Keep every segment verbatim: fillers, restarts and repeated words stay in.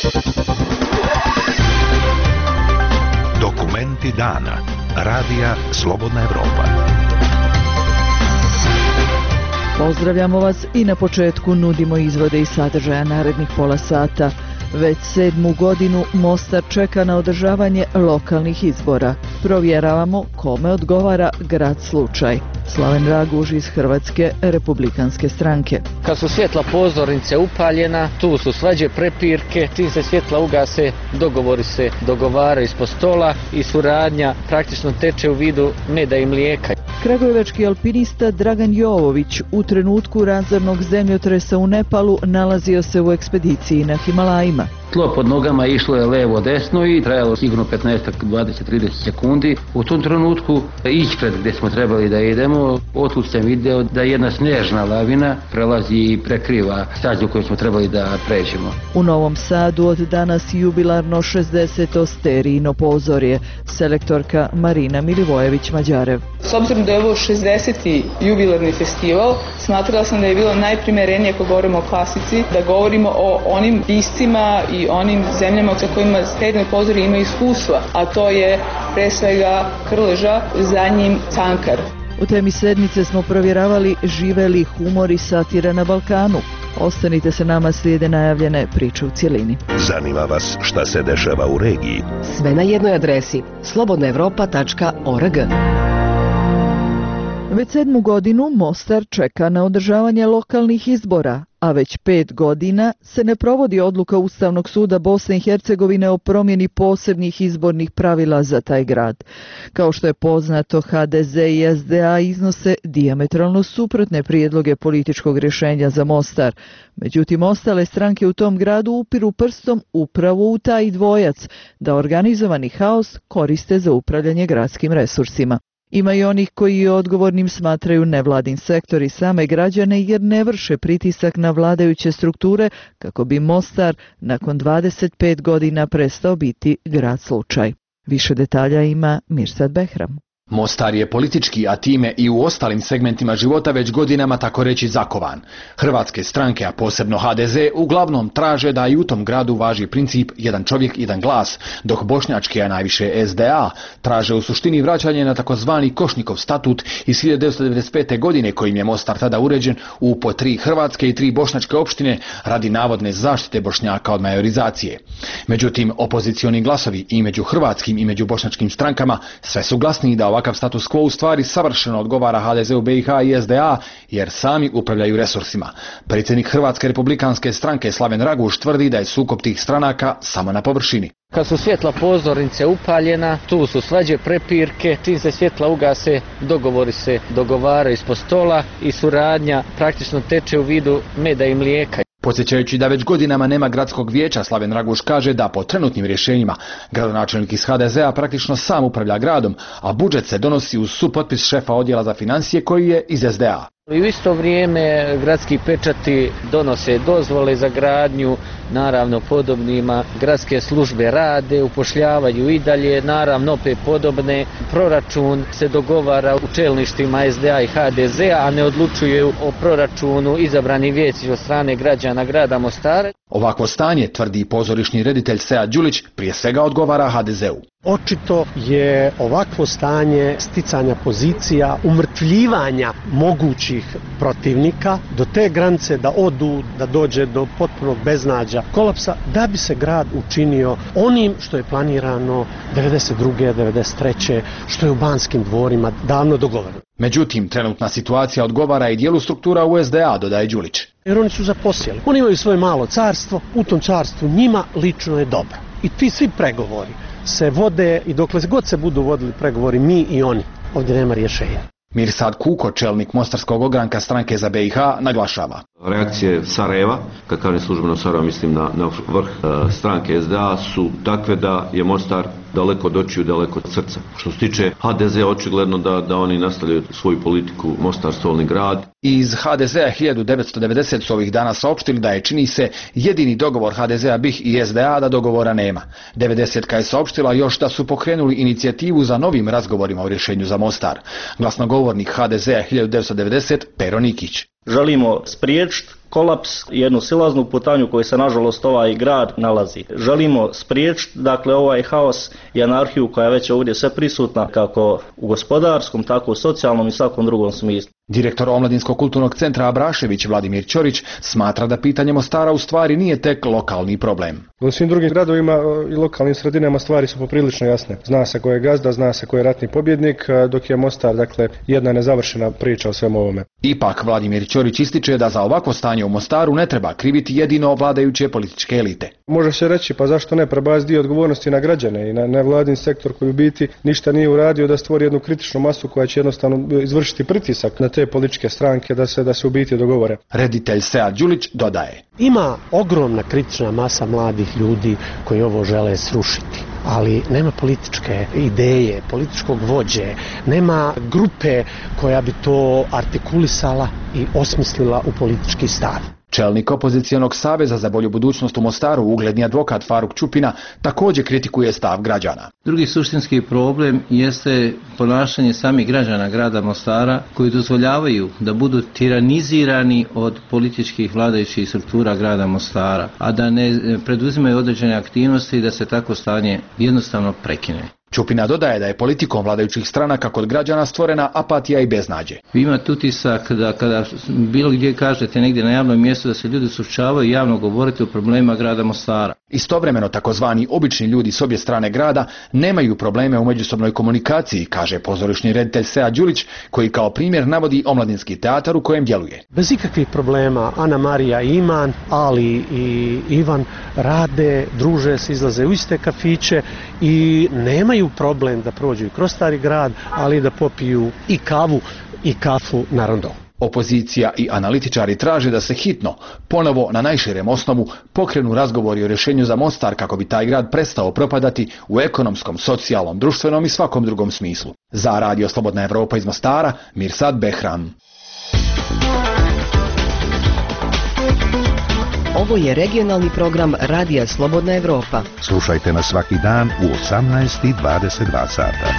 Dokumenti dana. Radija Slobodna Evropa. Pozdravljamo vas i na početku nudimo izvode i sadržaja narednih pola sata. Već sedmu godinu Mostar čeka na održavanje lokalnih izbora. Provjeravamo kome odgovara grad slučaj. Slaven Raguž iz Hrvatske republikanske stranke. Kad su svjetla pozornice upaljena, tu su svađe, prepirke, čim se svjetla ugase, dogovori se dogovaraju ispod stola i suradnja praktično teče u vidu meda i mlijeka. Kragujevački alpinista Dragan Jovović u trenutku razornog zemljotresa u Nepalu nalazio se u ekspediciji na Himalajima. Tlo pod nogama išlo je levo desno i trajalo sigurno petnaest, dvadeset, trideset sekundi. U tom trenutku ispred gdje smo trebali da idemo, otud sam video da jedna snježna lavina prelazi i prekriva stazu koju smo trebali da pređemo. U Novom Sadu od danas jubilarno šezdeseto sterijino pozorje. Selektorka Marina Milivojević-Mađarev. S obzirom da je ovo šezdeseti jubilarni festival, smatrala sam da je bilo najprimerenije, ako govorimo o klasici, da govorimo o onim piscima i onim zemljama sa kojima sterijino pozorje ima iskustva, a to je pre svega Krleža, za njim Cankar. U temi sedmice smo provjeravali žive li humor i satira na Balkanu. Ostanite se nama, slijede najavljene priče u cjelini. Zanima vas šta se dešava u regiji? Sve na jednoj adresi slobodna evropa tačka org. Već sedmu godinu Mostar čeka na održavanje lokalnih izbora, a već pet godina se ne provodi odluka Ustavnog suda Bosne i Hercegovine o promjeni posebnih izbornih pravila za taj grad. Kao što je poznato, ha de ze i es de a iznose dijametralno suprotne prijedloge političkog rješenja za Mostar. Međutim, ostale stranke u tom gradu upiru prstom upravo u taj dvojac, da organizovani haos koriste za upravljanje gradskim resursima. Ima i onih koji odgovornim smatraju nevladin sektor i same građane jer ne vrše pritisak na vladajuće strukture kako bi Mostar nakon dvadeset pet godina prestao biti grad slučaj. Više detalja ima Mirsad Behram. Mostar je politički, a time i u ostalim segmentima života već godinama tako reći zakovan. Hrvatske stranke, a posebno ha de ze, uglavnom traže da i u tom gradu važi princip jedan čovjek, jedan glas, dok bošnjački, a najviše es de a, traže u suštini vraćanje na takozvani Košnikov statut iz hiljadu devetsto devedeset pete. godine kojim je Mostar tada uređen u po tri hrvatske i tri bošnjačke opštine radi navodne zaštite Bošnjaka od majorizacije. Međutim, opozicioni glasovi i među hrvatskim i među bošnjačkim strankama sve su glasniji da ovakav status quo u stvari savršeno odgovara ha de ze u be i ha i es de a jer sami upravljaju resursima. Predsjednik Hrvatske republikanske stranke Slaven Raguž tvrdi da je sukob tih stranaka samo na površini. Kad su svjetla pozornice upaljena, tu su svađe, prepirke, čim se svjetla ugase, dogovori se dogovaraju ispod stola i suradnja praktično teče u vidu meda i mlijeka. Podsjećajući da već godinama nema gradskog vijeća, Slaven Raguž kaže da po trenutnim rješenjima gradonačelnik iz ha de ze a praktično sam upravlja gradom, a budžet se donosi uz supotpis šefa odjela za financije koji je iz es de a. U isto vrijeme gradski pečati donose dozvole za gradnju, naravno podobnima, gradske službe rade, upošljavaju i dalje, naravno opet podobne. Proračun se dogovara u čelništvima es de a i ha de ze a, a ne odlučuju o proračunu izabrani vijećnici od strane građana grada Mostara. Ovakvo stanje, tvrdi pozorišni reditelj Sead Đulić, prije svega odgovara ha de ze u. Očito je ovakvo stanje sticanja pozicija, umrtvljivanja mogućih protivnika do te granice da odu, da dođe do potpunog beznađa, kolapsa, da bi se grad učinio onim što je planirano devedeset druge. devedeset treće. što je u Banskim dvorima davno dogovoreno. Međutim, trenutna situacija odgovara i dijelu struktura u es de a, dodaje Đulić. Jer oni su zaposjeli. Oni imaju svoje malo carstvo, u tom carstvu njima lično je dobro. I ti svi pregovori se vode i dokle god se budu vodili pregovori mi i oni, ovdje nema rješenja. Mirsad Kuko, čelnik mostarskog ogranka stranke za be i ha, naglašava. Reakcije Sarajeva, kad kažem službeno Sarajeva mislim na, na vrh e, stranke es de a, su takve da je Mostar daleko od očiju, daleko od srca. Što se tiče ha de ze, očigledno da, da oni nastavljaju svoju politiku Mostar stolni grad. Iz ha de ze a hiljadu devetsto devedesete. su ovih dana saopštili da je, čini se, jedini dogovor ha de ze a, be i ha i es de a da dogovora nema. devedesetka je saopštila još da su pokrenuli inicijativu za novim razgovorima o rješenju za Mostar. Glasnogovornik ha de ze a hiljadu devetsto devedesete. Pero Nikić. Želimo spriječiti kolaps, jednu silaznu putanju koju se nažalost ovaj grad nalazi. Želimo spriječiti dakle ovaj haos i anarhiju koja je već ovdje sve prisutna kako u gospodarskom, tako u socijalnom i svakom drugom smislu. Direktor Omladinskog kulturnog centra Abrašević Vladimir Ćorić smatra da pitanje Mostara u stvari nije tek lokalni problem. U svim drugim gradovima i lokalnim sredinama stvari su poprilično jasne. Zna se ko je gazda, zna se ko je ratni pobjednik, dok je Mostar dakle jedna nezavršena priča o svemu ovome. Ipak Vladimir Ćorić ističe da za ovakvo stanje u Mostaru ne treba kriviti jedino vladajuće političke elite. Može se reći pa zašto ne prebaciti dio odgovornosti na građane i na nevladin sektor koji u biti ništa nije uradio da stvori jednu kritičnu masu koja će jednostavno izvršiti pritisak na te političke stranke da se da se u biti dogovore. Reditelj Sead Đulić dodaje: Ima ogromna kritična masa mladih ljudi koji ovo žele srušiti, ali nema političke ideje, političkog vođe, nema grupe koja bi to artikulisala i osmislila u politički stav. Čelnik opozicijonog saveza za bolju budućnost u Mostaru, ugledni advokat Faruk Čupina, također kritikuje stav građana. Drugi suštinski problem jeste ponašanje samih građana grada Mostara koji dozvoljavaju da budu tiranizirani od političkih vladajućih struktura grada Mostara, a da ne preduzimaju određene aktivnosti i da se tako stanje jednostavno prekine. Čupina dodaje da je politikom vladajućih stranaka kod građana stvorena apatija i beznađe. Vi imate utisak da kada bilo gdje kažete negdje na javnom mjestu da se ljudi suočavaju javno govoriti o problemima grada Mostara. Istovremeno takozvani obični ljudi s obje strane grada nemaju probleme u međusobnoj komunikaciji, kaže pozorišni reditelj Sead Đulić, koji kao primjer navodi omladinski teatar u kojem djeluje. Bez ikakvih problema Ana Marija i Iman, Ali i Ivan rade, druže se, izlaze u iste kafiće i nemaju problem da prođu i kroz stari grad, ali da popiju i kavu i kafu na rondo. Opozicija i analitičari traže da se hitno, ponovo na najširem osnovu, pokrenu razgovori o rješenju za Mostar kako bi taj grad prestao propadati u ekonomskom, socijalnom, društvenom i svakom drugom smislu. Za Radio Slobodna Evropa iz Mostara, Mirsad Behram. Ovo je regionalni program Radija Slobodna Evropa. Slušajte nas svaki dan u osamnaest i dvadeset dva sata.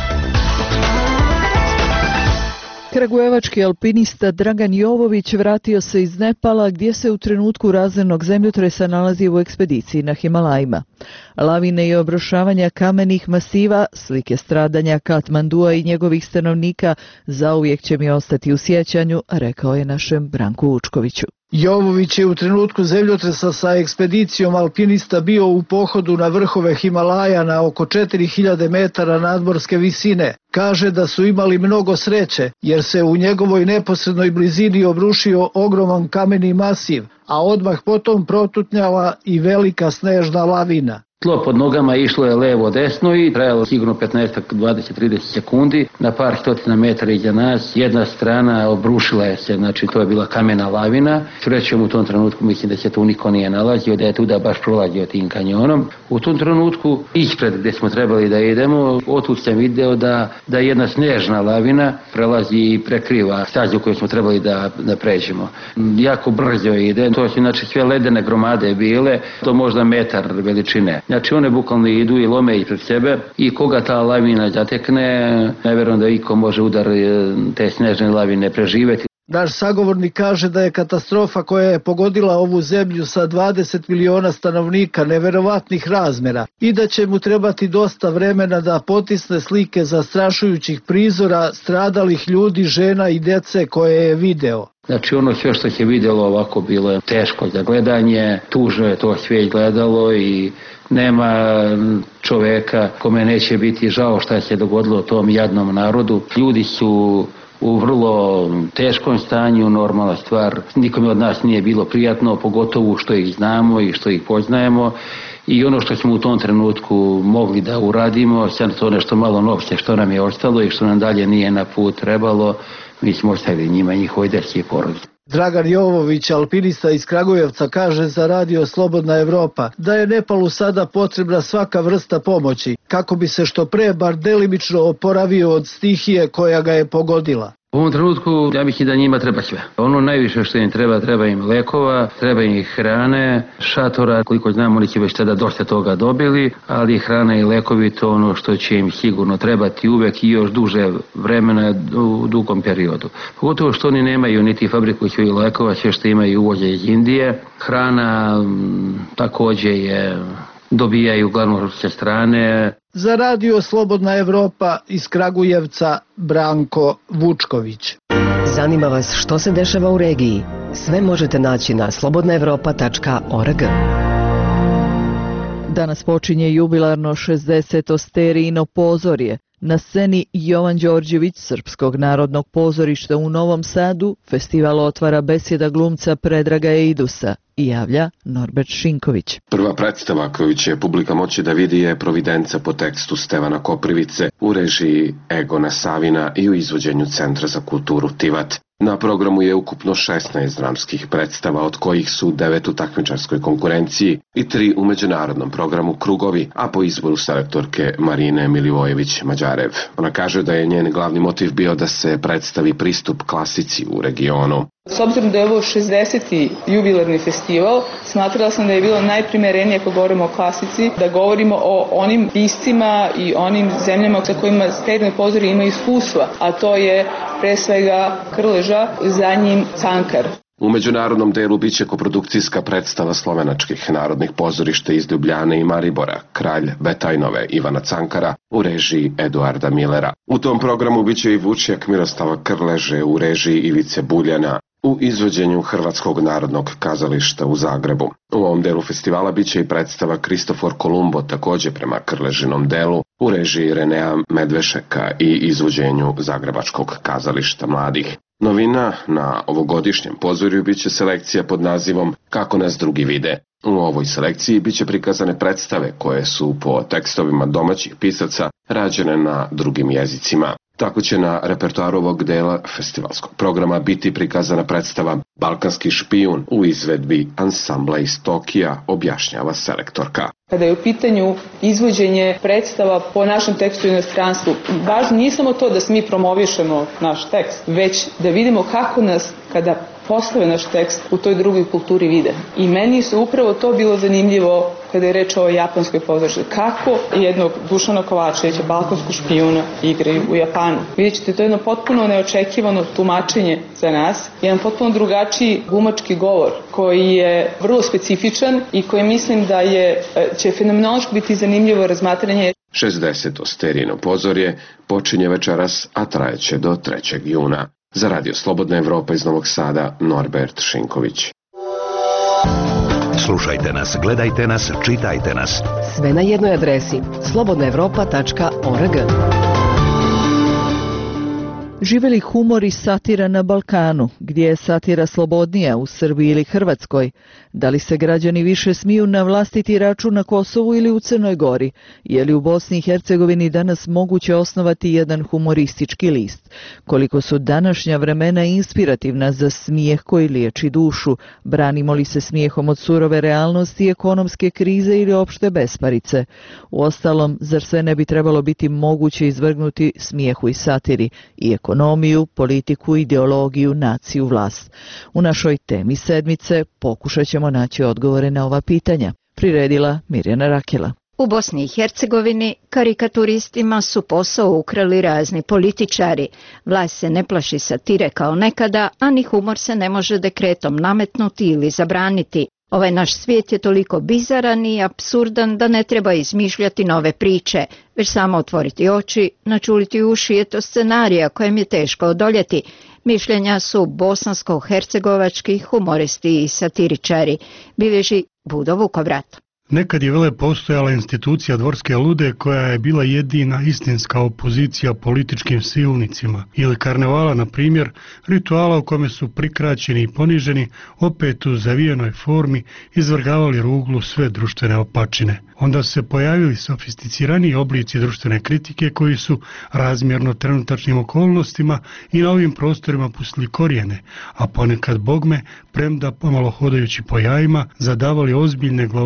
Kragujevački alpinista Dragan Jovović vratio se iz Nepala gdje se u trenutku razornog zemljotresa nalazi u ekspediciji na Himalajima. Lavine i obrušavanja kamenih masiva, slike stradanja Katmandua i njegovih stanovnika zauvijek će mi ostati u sjećanju, rekao je našem Branku Vučkoviću. Jovović je u trenutku zemljotresa sa ekspedicijom alpinista bio u pohodu na vrhove Himalaja na oko četiri hiljade metara nadmorske visine. Kaže da su imali mnogo sreće jer se u njegovoj neposrednoj blizini obrušio ogroman kameni masiv, a odmah potom protutnjala i velika snežna lavina. Tlo pod nogama išlo je levo desno i trajalo sigurno petnaest, dvadeset, trideset sekundi. Na par stotina metara iza nas jedna strana obrušila je se, znači to je bila kamena lavina. Srećom u tom trenutku mislim da se tu niko nije nalazio, da je tu da baš prolazio tim kanjonom. U tom trenutku ispred gdje smo trebali da idemo, otud sam video da, da jedna snežna lavina prelazi i prekriva stazu koju smo trebali da, da pređemo. Jako brzo ide, to su znači sve ledene gromade bile, to možda metar veličine. Znači one bukvalno idu i lome ispred sebe i koga ta lavina zatekne, ne vjerujem da iko može udar te snežne lavine preživjeti. Naš sagovornik kaže da je katastrofa koja je pogodila ovu zemlju sa dvadeset miliona stanovnika neverovatnih razmjera i da će mu trebati dosta vremena da potisne slike zastrašujućih prizora stradalih ljudi, žena i djece koje je video. Znači ono sve što se vidjelo ovako bilo je teško za gledanje, tužno je to sve gledalo i nema čovjeka kome neće biti žao šta se dogodilo tom jadnom narodu. Ljudi su u vrlo teškom stanju, normalna stvar. Nikome od nas nije bilo prijatno, pogotovo što ih znamo i što ih poznajemo. I ono što smo u tom trenutku mogli da uradimo, sad to nešto malo novce što nam je ostalo i što nam dalje nije na put trebalo, mi smo ostavili njima njihove djece i porodice. Dragan Jovović, alpinista iz Kragujevca, kaže za Radio Slobodna Evropa da je Nepalu sada potrebna svaka vrsta pomoći kako bi se što pre bar delimično oporavio od stihije koja ga je pogodila. U ovom trenutku ja bih i da njima treba sve. Ono najviše što im treba, treba im lekova, treba im hrane, šatora, koliko znam oni će već tada dosta toga dobili, ali hrana i lekovi to ono što će im sigurno trebati uvek i još duže vremena u dugom periodu. Pogotovo što oni nemaju niti fabriku i lekova, sve što imaju uvođe iz Indije. Hrana m, takođe je dobijaju uglavnom s strane. Za radio Slobodna Evropa iz Kragujevca Branko Vučković. Zanima vas što se dešava u regiji? Sve možete naći na slobodna evropa tačka org. Danas počinje jubilarno šezdeseto Sterijino pozorje. Na sceni Jovan Đorđević Srpskog narodnog pozorišta u Novom Sadu festival otvara besjeda glumca Predraga Eidusa i javlja Norbert Šinković. Prva predstava koju će publika moći da vidi je Providenca po tekstu Stevana Koprivice u režiji Egona Savina i u izvođenju Centra za kulturu Tivat. Na programu je ukupno šesnaest dramskih predstava, od kojih su devet u takmičarskoj konkurenciji i tri u međunarodnom programu Krugovi, a po izboru selektorke Marine Milivojević-Mađarev. Ona kaže da je njen glavni motiv bio da se predstavi pristup klasici u regionu. S obzirom da je ovo šezdeseti jubilarni festival, smatrala sam da je bilo najprimerenije, ako govorimo o klasici, da govorimo o onim piscima i onim zemljama sa kojima Sterijino pozorje ima iskustva, a to je pre svega Krleža, za njim Cankar. U međunarodnom delu biće koprodukcijska predstava slovenačkih narodnih pozorišta iz Ljubljane i Maribora, Kralj Betajnove Ivana Cankara u režiji Eduarda Millera. U tom programu biće i Vučjak Miroslava Krleže u režiji Ivice Buljana u izvođenju Hrvatskog narodnog kazališta u Zagrebu. U ovom delu festivala biće i predstava Kristofor Kolumbo, takođe prema Krležinom delu, u režiji Renea Medvešeka i izvođenju Zagrebačkog kazališta mladih. Novina na ovogodišnjem pozorju biće selekcija pod nazivom Kako nas drugi vide. U ovoj selekciji biće prikazane predstave koje su po tekstovima domaćih pisaca rađene na drugim jezicima. Tako će na repertoaru ovog dela festivalskog programa biti prikazana predstava Balkanski špijun u izvedbi ansambla iz Tokija, objašnjava selektorka. Kada je u pitanju izvođenje predstava po našem tekstu u inostranstvu, važno nije samo to da mi promovišemo naš tekst, već da vidimo kako nas, kada postave naš tekst, u toj drugoj kulturi vide. I meni su upravo to bilo zanimljivo kada je reč o japanskoj pozorištu. Kako jednog Dušana Kovačevića, Balkansku špijuna, igraju u Japanu. Vidjet ćete, to je jedno potpuno neočekivano tumačenje za nas, jedan potpuno drugačiji glumački govor koji je vrlo specifičan i koji mislim da je, će fenomenološki biti zanimljivo razmatranje. šezdeseto Sterijino pozorje počinje večeras, a trajeće do trećeg juna. Za Radio Slobodna Evropa iz Novog Sada, Norbert Šinković. Slušajte nas, gledajte nas, čitajte nas. Sve na jednoj adresi slobodna evropa tačka org. Žive li humor i satira na Balkanu, gdje je satira slobodnija, u Srbiji ili Hrvatskoj? Da li se građani više smiju na vlastiti račun na Kosovu ili u Crnoj Gori? Je li u Bosni i Hercegovini danas moguće osnovati jedan humoristički list? Koliko su današnja vremena inspirativna za smijeh koji liječi dušu? Branimo li se smijehom od surove realnosti, ekonomske krize ili opšte besparice? Uostalom, zar sve ne bi trebalo biti moguće izvrgnuti smijehu i satiri i ekonomiju, politiku, ideologiju, naciju, vlast? U našoj temi sedmice pokušat ćemo naći odgovore na ova pitanja. Priredila Mirjana Rakela. U Bosni i Hercegovini karikaturistima su posao ukrali razni političari. Vlast se ne plaši satire kao nekada, a ni humor se ne može dekretom nametnuti ili zabraniti. Ovaj naš svijet je toliko bizaran i apsurdan da ne treba izmišljati nove priče, već samo otvoriti oči, načuliti uši, je to scenarija kojem je teško odoljeti. Mišljenja su bosansko-hercegovački humoristi i satiričari, bilježi Budo Vukovrat. Nekad je vele postojala institucija Dvorske lude koja je bila jedina istinska opozicija političkim silnicima, ili karnevala, na primjer, rituala u kome su prikraćeni i poniženi, opet u zavijenoj formi izvrgavali ruglu sve društvene opačine. Onda su se pojavili sofisticiraniji oblici društvene kritike koji su razmjerno trenutačnim okolnostima i na ovim prostorima pustili korijene, a ponekad bogme, premda pomalo hodajući po jajima, zadavali ozbiljne glavovolje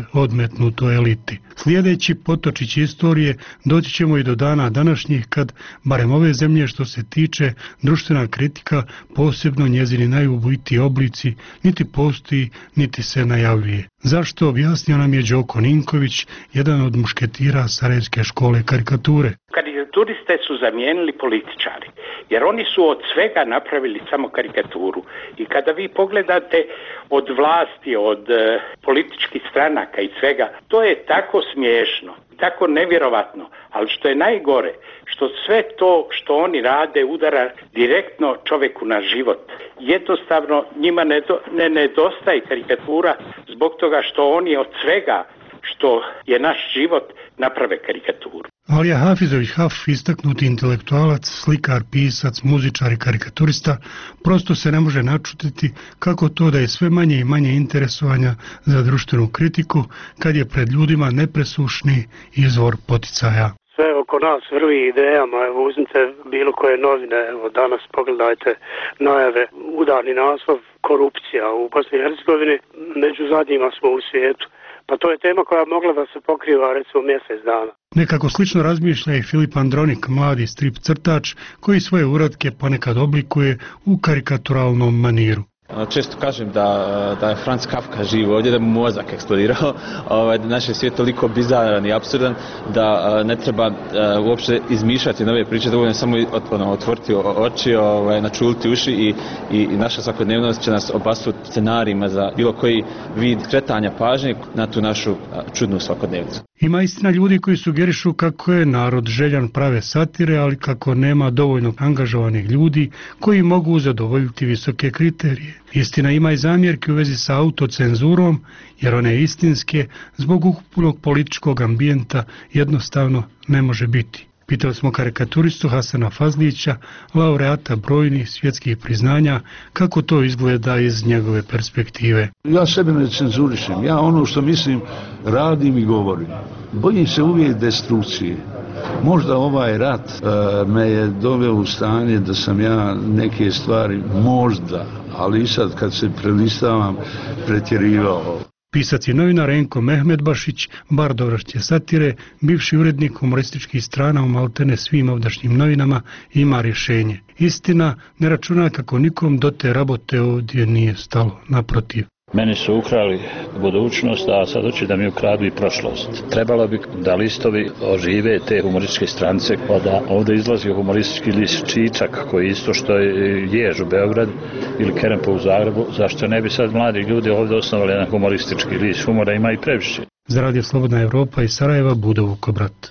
odmetnuto eliti. Slijedeći potočić istorije doći ćemo i do dana današnjih kad, barem ove zemlje što se tiče društvena kritika, posebno njezini najubojitiji oblici, niti postoji, niti se najavljuje. Zašto, objasnio nam je Đoko Ninković, jedan od mušketira Sarajevske škole karikature. Karikaturiste su zamijenili političari, jer oni su od svega napravili samo karikaturu. I kada vi pogledate od vlasti, od e, političkih stranaka i svega, to je tako smiješno, tako nevjerovatno, ali što je najgore, što sve to što oni rade udara direktno čovjeku na život. Jednostavno njima ne, do, ne nedostaje karikatura zbog toga što oni od svega što je naš život naprave karikaturu. Alija Hafizović Haf, istaknuti intelektualac, slikar, pisac, muzičar i karikaturista, prosto se ne može načutiti kako to da je sve manje i manje interesovanja za društvenu kritiku kad je pred ljudima nepresušni izvor poticaja. Sve oko nas vrvi idejama, evo uzmite bilo koje novine, evo danas pogledajte najave, udarni naslov, korupcija u Bosni i Hercegovini, među zadnjima smo u svijetu. Pa to je tema koja mogla da se pokriva recimo mjesec dana. Nekako slično razmišlja i Filip Andronik, mladi strip crtač koji svoje uratke ponekad oblikuje u karikaturalnom maniru. Često kažem da, da je Franz Kafka živ ovdje, da mu mozak eksplodirao, ovaj, da naš je svijet toliko bizaran i apsurdan da ne treba uopće izmišljati nove priče, dovoljno samo otvoriti oči, ovaj, načuliti uši i, i, i naša svakodnevnost će nas obasuti scenarijima za bilo koji vid skretanja pažnje na tu našu čudnu svakodnevnicu. Ima istina ljudi koji sugerišu kako je narod željan prave satire, ali kako nema dovoljno angažovanih ljudi koji mogu zadovoljiti visoke kriterije. Istina ima i zamjerke u vezi sa autocenzurom, jer one istinske zbog ukupnog političkog ambijenta jednostavno ne može biti. Pitali smo karikaturistu Hasana Fazlića, laureata brojnih svjetskih priznanja, kako to izgleda iz njegove perspektive. Ja sebe ne cenzurišem, ja ono što mislim radim i govorim. Bojim se uvijek destrukcije. Možda ovaj rat uh, me je doveo u stanje da sam ja neke stvari možda, ali i sad kad se prelistavam, pretjerivao. Pisac i novinar Enko Mehmedbašić, bar dovršće satire, bivši urednik humorističkih strana u maltene svim ovdašnjim novinama, ima rješenje. Istina, ne računa kako nikom do te rabote ovdje nije stalo, naprotiv. Meni su ukrali budućnost, a sad hoće da mi ukradu i prošlost. Trebalo bi da listovi ožive te humorističke stranice, pa da ovdje izlazi humoristički list Čičak, koji je isto što je Jež u Beogradu ili Kerempo u Zagrebu. Zašto ne bi sad mladi ljudi ovdje osnovali jedan humoristički list? Humora ima i previše. Za Radio Slobodna Evropa iz Sarajeva, Budo Vukobrat.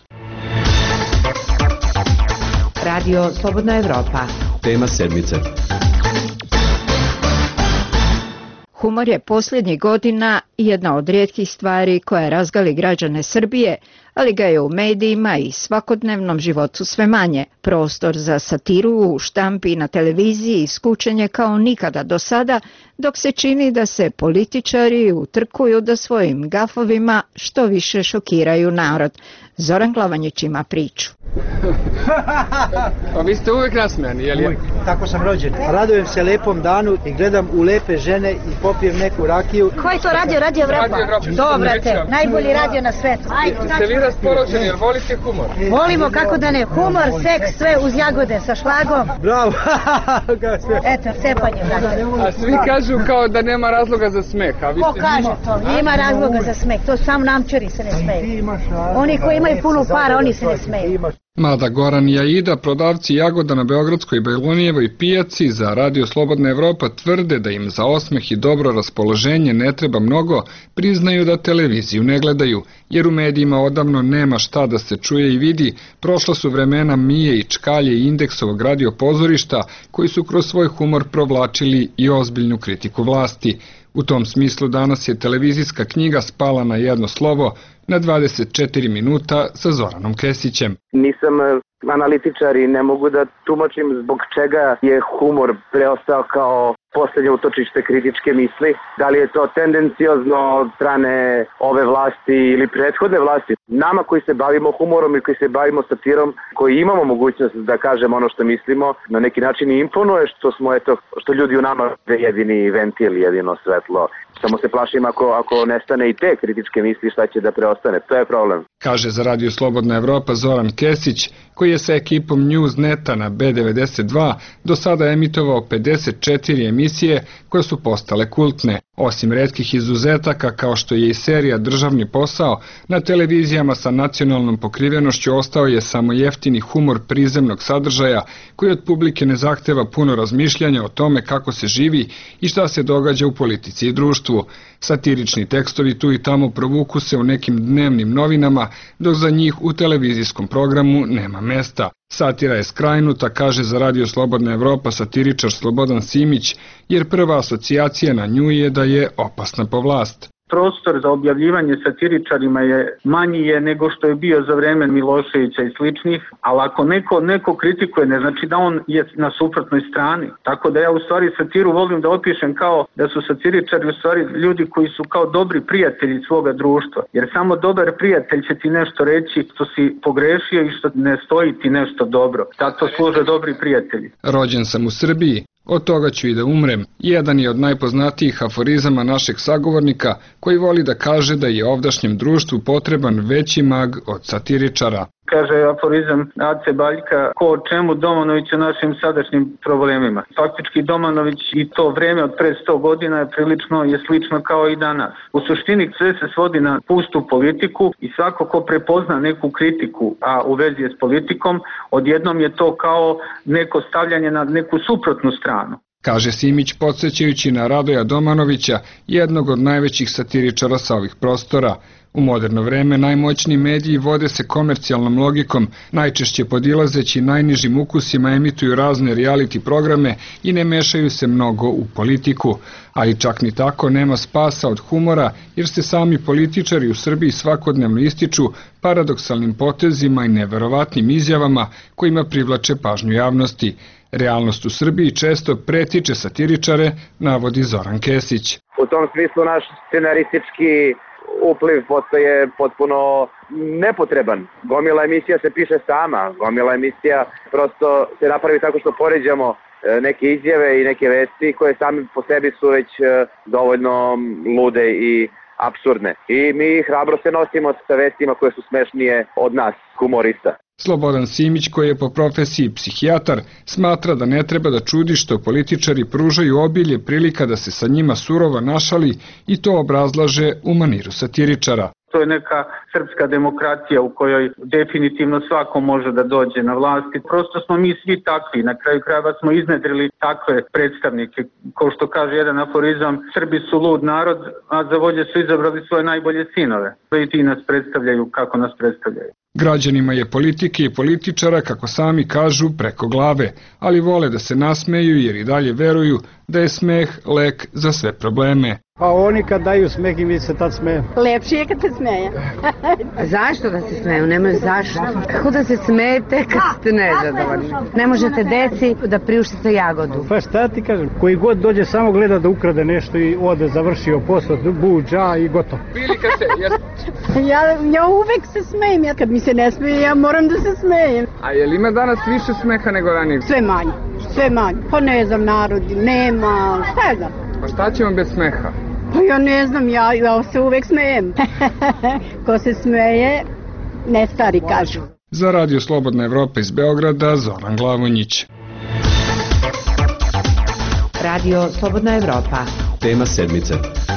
Radio Slobodna Evropa. Tema sedmice. Humor je posljednjih godina jedna od rijetkih stvari koja razgali građane Srbije, ali ga je u medijima i svakodnevnom životu sve manje. Prostor za satiru u štampi i na televiziji iskučen je kao nikada do sada, dok se čini da se političari utrkuju da svojim gafovima što više šokiraju narod. Zoran Glavanjić ima priču. Pa vi ste uvijek nasmijani, je li? Uvijek, tako sam rođen. Radujem se lepom danu i gledam u lepe žene i popijem neku rakiju. Ko je to radio? Radio Evropa? Dobro te, najbolji radio na svetu. Ste vi raspoloženi, jer volite humor? Volimo, kako da ne. Humor, seks, sve uz jagode sa šlagom. Bravo! Eto, cepanje. A svi kažu kao da nema razloga za smeh. Ko kaže to? Ima razloga za smeh. To sam namčari se ne smeju. Oni koji imaju puno para, oni se ne smeju. Mada Goran i Aida, prodavci jagoda na Beogradskoj Bajlonijevoj pijaci, za Radio Slobodna Evropa tvrde da im za osmeh i dobro raspoloženje ne treba mnogo, priznaju da televiziju ne gledaju, jer u medijima odavno nema šta da se čuje i vidi. Prošla su vremena Mije i Čkalje i Indeksovog radio pozorišta, koji su kroz svoj humor provlačili i ozbiljnu kritiku vlasti. U tom smislu danas je televizijska knjiga spala na jedno slovo, na dvadeset četiri minuta sa Zoranom Kesićem. Nisam analitičar i ne mogu da tumačim zbog čega je humor preostao kao poslednje utočište kritičke misli. Da li je to tendenciozno od strane ove vlasti ili prethodne vlasti? Nama koji se bavimo humorom i koji se bavimo satirom, koji imamo mogućnost da kažemo ono što mislimo, na neki način imponuje što smo, eto, što ljudi u nama jedini ventil, jedino svetlo. Samo se plašim ako, ako nestane i te kritičke misli, šta će da preostane. To je problem. Kaže za Radio Slobodna Evropa Zoran Kesić, koji je sa ekipom Newsneta na B devedeset dva do sada emitovao pedeset četiri emisije koje su postale kultne. Osim retkih izuzetaka kao što je i serija Državni posao, na televizijama sa nacionalnom pokrivenošću ostao je samo jeftini humor prizemnog sadržaja koji od publike ne zahteva puno razmišljanja o tome kako se živi i šta se događa u politici i društvu. Satirični tekstovi tu i tamo provuku se u nekim dnevnim novinama, dok za njih u televizijskom programu nema mesta. Satira je skrajnuta, kaže za Radio Slobodna Evropa satiričar Slobodan Simić, jer prva asocijacija na nju je da je opasna po vlast. Prostor za objavljivanje satiričarima je manji je nego što je bio za vreme Miloševića i sličnih, ali ako neko, neko kritikuje, ne znači da on je na suprotnoj strani. Tako da ja u stvari satiru volim da opišem kao da su satiričari u stvari ljudi koji su kao dobri prijatelji svoga društva. Jer samo dobar prijatelj će ti nešto reći što si pogrešio i što ne stoji ti nešto dobro. Zato služe dobri prijatelji. Rođen sam u Srbiji. Od toga ću i da umrem. Jedan je od najpoznatijih aforizama našeg sagovornika koji voli da kaže da je ovdašnjem društvu potreban veći mag od satiričara. Kaže aforizam Ace Baljka, ko o čemu Domanović o našim sadašnjim problemima. Faktički Domanović i to vreme od pre sto godina je prilično je slično kao i danas. U suštini sve se svodi na pustu politiku i svako ko prepozna neku kritiku, a u vezi je s politikom, odjednom je to kao neko stavljanje na neku suprotnu stranu. Kaže Simić podsjećajući na Radoja Domanovića, jednog od najvećih satiričara sa ovih prostora. U moderno vreme najmoćniji mediji vode se komercijalnom logikom, najčešće podilazeći najnižim ukusima emituju razne reality programe i ne mešaju se mnogo u politiku. Ali čak ni tako nema spasa od humora, jer se sami političari u Srbiji svakodnevno ističu paradoksalnim potezima i neverovatnim izjavama kojima privlače pažnju javnosti. Realnost u Srbiji često pretiče satiričare, navodi Zoran Kesić. U tom smislu naš scenaristički upliv postaje potpuno nepotreban. Gomila emisija se piše sama, gomila emisija prosto se napravi tako što poređamo neke izjave i neke vesti koje sami po sebi su već dovoljno lude i apsurdne. I mi hrabro se nosimo sa vestima koje su smešnije od nas, humorista. Slobodan Simić, koji je po profesiji psihijatar, smatra da ne treba da čudi što političari pružaju obilje prilika da se sa njima surovo našali i to obrazlaže u maniru satiričara. To je neka srpska demokratija u kojoj definitivno svako može da dođe na vlast i prosto smo mi svi takvi. Na kraju krajeva smo iznedrili takve predstavnike. Kao što kaže jedan aforizam, Srbi su lud narod, a za vođe su izabrali svoje najbolje sinove. I ti nas predstavljaju kako nas predstavljaju. Građanima je politike i političara, kako sami kažu, preko glave, ali vole da se nasmeju jer i dalje veruju da je smeh lek za sve probleme. Pa oni kad daju smeh i mi se tad smeju. Lepše je kad se smeje. A zašto da se smeju? Nemaju zašto. Kako da se smejete kad ste nezadovoljni? Ne možete deci da priuštite jagodu. Pa šta ti kažem, koji god dođe samo gleda da ukrade nešto i ode završio posao, buđa i gotovo. ja, ja uvek se smejem, ja kad mi se ne smeje, ja moram da se smejem. A je li ima danas više smeha nego ranije? Sve manje, sve manje. Pa ne znam, narod nema, šta je znam. Pa šta ćemo bez smeha? Pa ja ne znam, ja, ja se uvek smejem. Ko se smeje, ne stari kažu. Za Radio Slobodna Evropa iz Beograda, Zoran Glavonjić. Radio Slobodna Evropa. Tema sedmice.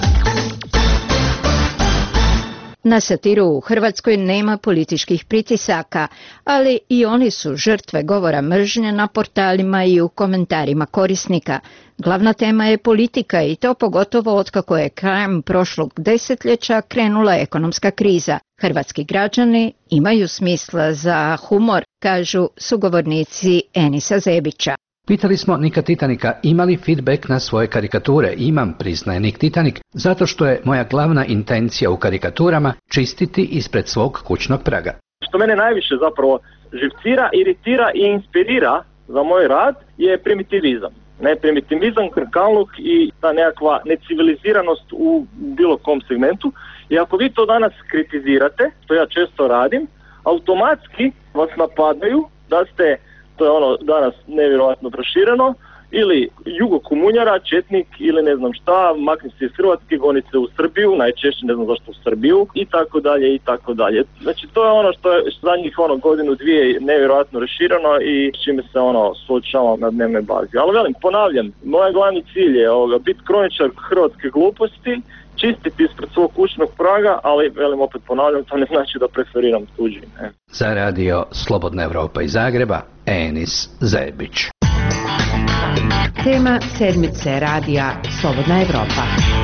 Na satiru u Hrvatskoj nema političkih pritisaka, ali i oni su žrtve govora mržnje na portalima i u komentarima korisnika. Glavna tema je politika i to pogotovo otkako je krajem prošlog desetljeća krenula ekonomska kriza. Hrvatski građani imaju smisla za humor, kažu sugovornici Enisa Zebića. Pitali smo Nika Titanika ima li feedback na svoje karikature. Imam, priznaje Nik Titanik, zato što je moja glavna intencija u karikaturama čistiti ispred svog kućnog praga. Što mene najviše zapravo živcira, iritira i inspirira za moj rad je primitivizam. Ne, primitivizam, krkaluk i ta nekakva neciviliziranost u bilo kom segmentu. I ako vi to danas kritizirate, što ja često radim, automatski vas napadaju da ste, to je ono danas nevjerojatno prošireno, ili jugokomunjara, četnik ili ne znam šta, makni se iz Hrvatske, goni se u Srbiju, najčešće ne znam zašto u Srbiju i tako dalje i tako dalje. Znači to je ono što je zadnjih ono godinu dvije nevjerojatno rašireno i s čime se ono suočavam na dnevnoj bazi. Ali velim, ponavljam, moj glavni cilj je ovoga, biti kroničar hrvatske gluposti, čistiti ispred svog kućnog praga, ali velim opet ponavljam, to ne znači da preferiram tuđi. Ne. Za radio Slobodna Evropa iz Zagreba, Enis Zebić. Tema sedmice radija Slobodna Evropa.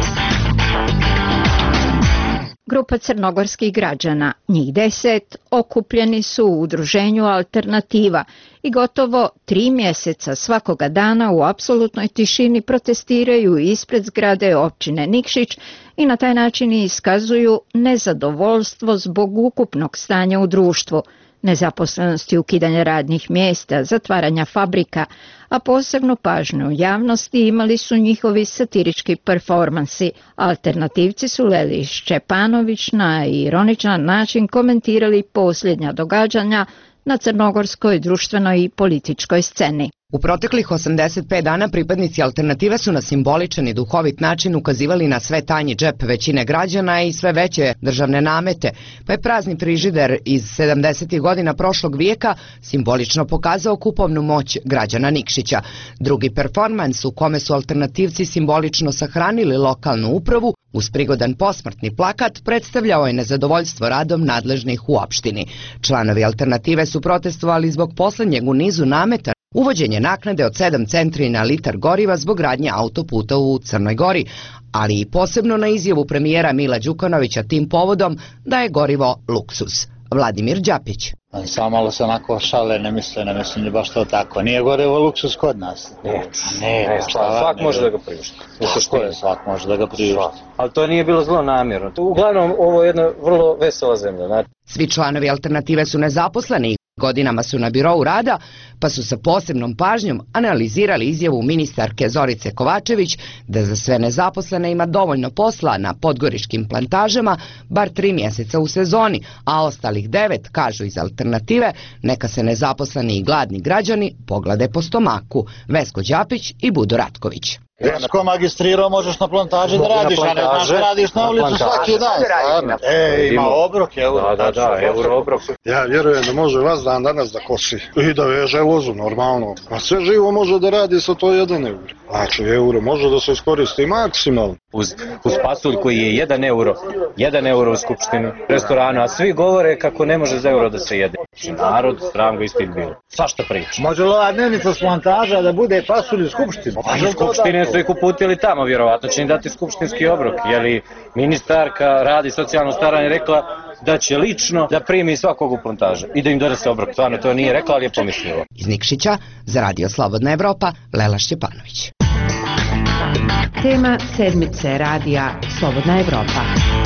Grupa crnogorskih građana, njih deset, okupljeni su u udruženju Alternativa i gotovo tri mjeseca svakoga dana u apsolutnoj tišini protestiraju ispred zgrade općine Nikšić i na taj način iskazuju nezadovoljstvo zbog ukupnog stanja u društvu, nezaposlenosti, ukidanja radnih mjesta, zatvaranja fabrika, a posebnu pažnju javnosti imali su njihovi satirički performansi. Alternativci su Leli Šćepanović na ironičan način komentirali posljednja događanja na crnogorskoj društvenoj i političkoj sceni. U proteklih osamdeset pet dana pripadnici Alternative su na simboličan i duhovit način ukazivali na sve tanji džep većine građana i sve veće državne namete, pa je prazni frižider iz sedamdesetih godina prošlog vijeka simbolično pokazao kupovnu moć građana Nikšića. Drugi performans u kome su alternativci simbolično sahranili lokalnu upravu uz prigodan posmrtni plakat predstavljao je nezadovoljstvo radom nadležnih u opštini. Članovi Alternative su protestovali zbog poslednjeg u nizu nameta uvođenje naknade od sedam centri na litar goriva zbog gradnje autoputa u Crnoj Gori, ali i posebno na izjavu premijera Mila Đukanovića tim povodom da je gorivo luksuz. Vladimir Đapić. Samo malo se onako šale, ne misle, ne mislim da baš to tako. Nije gorivo luksuz kod nas. Ne, ne, ne svak može da ga priušti. Tako je, svak može da ga priušti. Ali to nije bilo zlo namjerno. Uglavnom, ovo je jedna vrlo vesela zemlja. Znači. Svi članovi Alternative su nezaposleni. Godinama su na birou rada, pa su sa posebnom pažnjom analizirali izjavu ministarke Zorice Kovačević da za sve nezaposlene ima dovoljno posla na podgoriškim plantažama, bar tri mjeseca u sezoni, a ostalih devet, kažu iz Alternative, neka se nezaposleni i gladni građani poglede po stomaku. Vesko Đapić i Budo Ratković. Ko magistrirao možeš na plantaži da radiš, a ne znaš da radiš na ulicu svaki dan. E, ima obrok, euro. Da, da, da, euro obrok. Ja vjerujem da može vazdan danas da kosi i da veže vozu, normalno. A sve živo može da radi sa to jedan euro. Znači, euro može da se iskoristi maksimalno. Uz, uz pasulj koji je jedan euro, jedan euro u skupštini, restoranu, a svi govore kako ne može za euro da se jede. Narod, sram ga ispit bilo. Svašta priča. Može li ova dnevnica s plantaža da bude pasulj u skupštini? Pa u skupštine su ih uputili tamo, vjerovatno će im dati skupštinski obrok. Jeli ministarka radi socijalno staranje rekla da će lično da primi svakog u plantaže i da im donese obrok. Stvarno to nije rekla, ali je pomislila. Iz Nikšića za radio Slobodna Evropa, Lela Šćepanović. Tema sedmice radija Slobodna Evropa.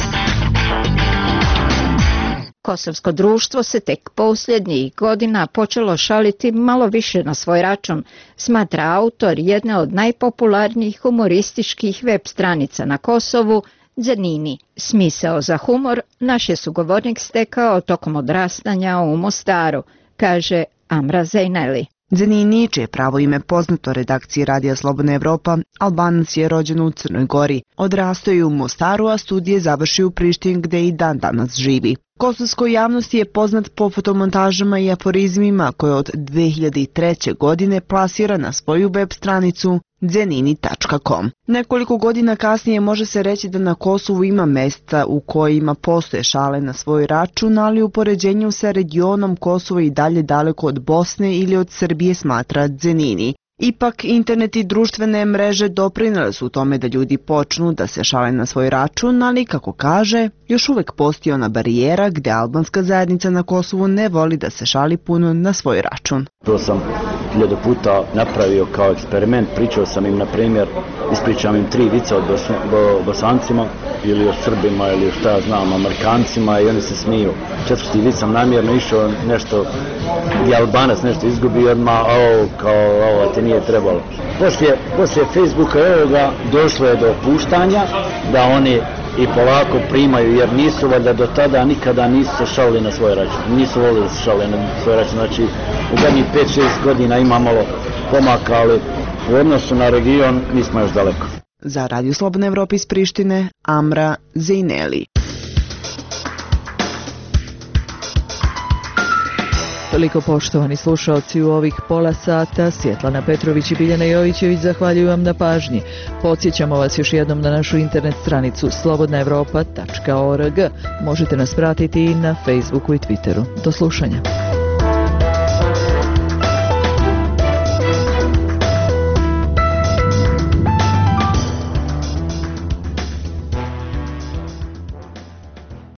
Kosovsko društvo se tek posljednjih godina počelo šaliti malo više na svoj račun, smatra autor jedne od najpopularnijih humorističkih web stranica na Kosovu, Dženini. Smisao za humor naš je sugovornik stekao tokom odrastanja u Mostaru, kaže Amra Zejneli. Dženini, čije pravo ime poznato redakciji Radija Slobodna Evropa, Albanac je rođen u Crnoj Gori. Odrastao je u Mostaru, a studije završio u Prištini gde i dan danas živi. Kosovskoj javnosti je poznat po fotomontažama i aforizmima koje od dve hiljade treće. godine plasira na svoju web stranicu dženini tačka com. Nekoliko godina kasnije može se reći da na Kosovu ima mesta u kojima postoje šale na svoj račun, ali u poređenju sa regionom Kosovo i dalje daleko od Bosne ili od Srbije, smatra Dženini. Ipak, internet i društvene mreže doprinele su u tome da ljudi počnu da se šale na svoj račun, ali, kako kaže, još uvek postoji ona barijera gde albanska zajednica na Kosovu ne voli da se šali puno na svoj račun. To sam hiljadu puta napravio kao eksperiment, pričao sam im, na primjer, ispričam im tri vica o Bosancima ili o Srbima ili o šta ja znam, Amerikancima, i oni se smiju. Četvrti vic sam namjerno išao nešto, gdje Albanac nešto izgubi, odmah, ovo, kao, ovo ti nije trebalo. Poslije, poslije Facebooka i ovoga došlo je do opuštanja, da oni i polako primaju, jer nisu valjda do tada nikada nisu se šalili na svoj račun, nisu volili da se šalili na svoj račun, znači u zadnjih pet šest godina ima malo pomaka, ali u odnosu na region mi smo još daleko. Za Radio Slobodna Evropa iz Prištine, Amra Zejneli. Toliko, poštovani slušaoci, u ovih pola sata. Svjetlana Petrović i Biljana Jovićević zahvaljuju vam na pažnji. Podsjećamo vas još jednom na našu internet stranicu slobodna evropa tačka org. Možete nas pratiti i na Facebooku i Twitteru. Do slušanja.